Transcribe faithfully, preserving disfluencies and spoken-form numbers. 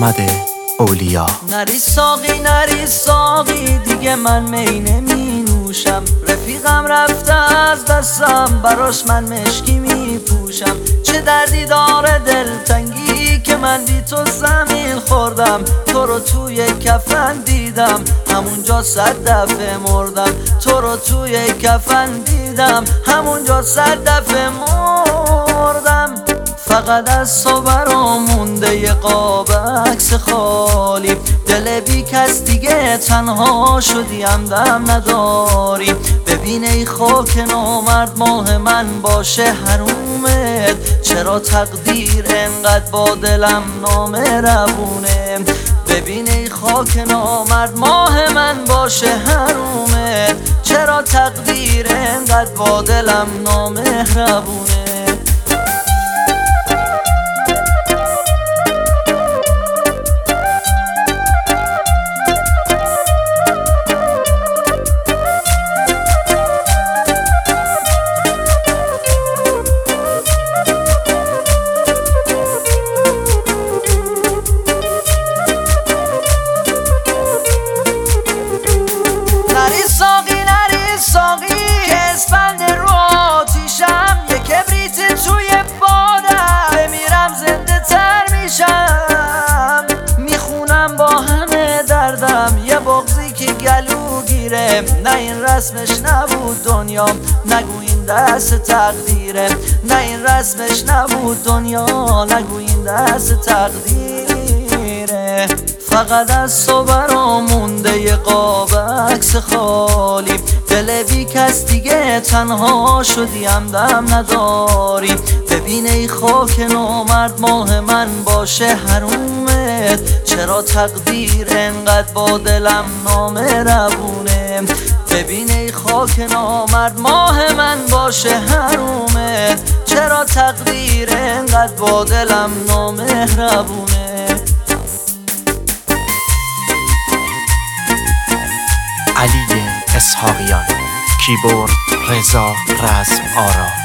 محمد اولیا. نری ساقی نری ساقی دیگه من می نمی نوشم، رفیقم رفته از دستم براش من مشکی می پوشم. چه دردی داره دلتنگی که من بی تو زمین خوردم، تو رو توی کفن دیدم همونجا صد دفعه مردم، تو رو توی کفن دیدم همونجا صد دفعه مردم. فقط از تو برام مونده یه قاب عکس خالی، دل بی کس دیگه تنها شدی همدم نداری. ببین ای خاک نامرد ماه من باشه حرومت، چرا تقدیر انقدر با دلم نامهربونه. ببین ای خاک نامرد ماه من باشه حرومت، چرا تقدیر انقدر با دلم نامهربونه. نری ساقی نری ساقی که اسفند رو آتیشم، یه کبریت توی بادم بمیرم زنده تر میشم. میخونم با همه دردم یه بغضی که گلو گیره، نه این رسمش نبود دنیام نگو این دست تقدیره، نه این رسمش نبود دنیا نگو این دست تقدیره. فقط از تو برام مونده یه قاب عکس خالی، دل بی کس دیگه تنها شدی همدم نداری. ببین ای خاک نامرد ماه من باشه حرومت، چرا تقدیر انقدر با دلم نامهربونه. ببین ای خاک نامرد ماه من باشه حرومت، چرا تقدیر انقدر با دلم نامهربونه. علی اسحاقیان، کیبورد رضا رزم آرا.